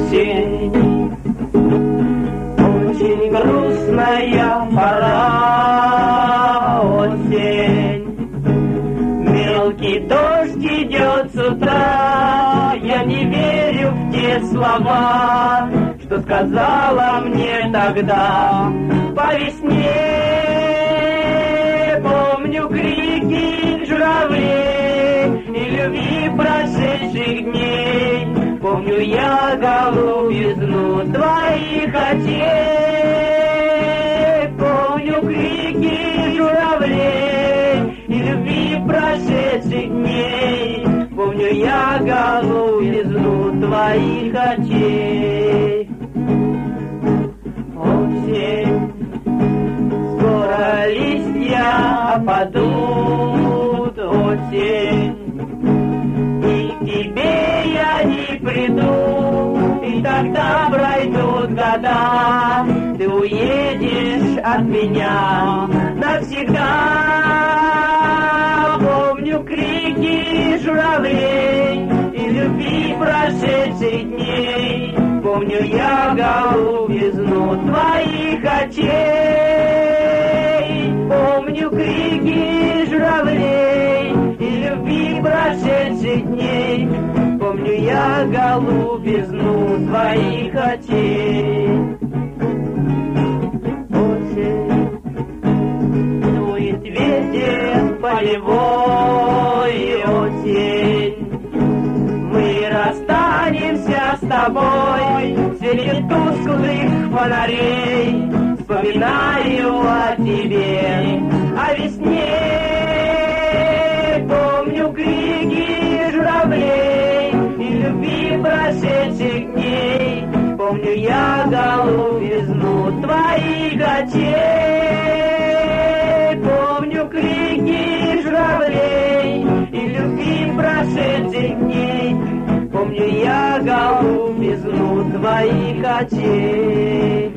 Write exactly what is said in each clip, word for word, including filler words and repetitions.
осень, очень грустная пора, осень. Мелкий дождь идет с утра, я не верю в те слова, что сказала мне тогда по весне. Помню крики журавлей и любви прошедших дней, помню я голубизну твоих очей. Помню крики журавлей и любви прошедших дней, помню я голубизну твоих очей. Осень, скоро листья опадут, осень, и к тебе я не приду, и тогда пройдут года, ты уедешь от меня навсегда. Помню крики журавлей и любви прошедших дней, помню я голубизну твоих очей. Помню крики журавлей и любви прошедших дней, помню я голубизну твоих очей. Осень, дует ветер полевой, осень, мы расстанемся с тобой в свете тусклых фонарей. Вспоминаю о тебе, о весне. Помню крики журавлей и любви прошедших дней, помню я голубизну твоих очей. Помню крики журавлей и любви прошедших дней, помню я голубизну твоих очей.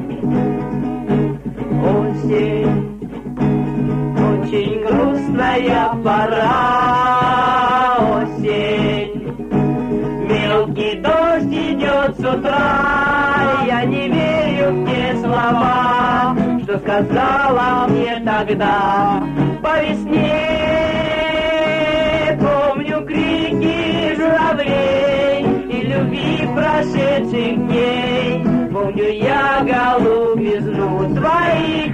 Осень, очень грустная пора, осень. Мелкий дождь идет с утра, я не верю в те слова, что сказала мне тогда по весне. Помню крики журавлей и любви прошедших дней, помню я голубизну твоих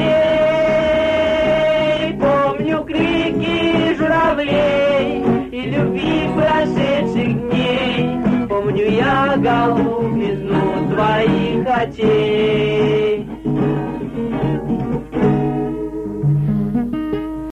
очей. Помню крики журавлей и любви прошедших дней, помню я голубизну твоих очей.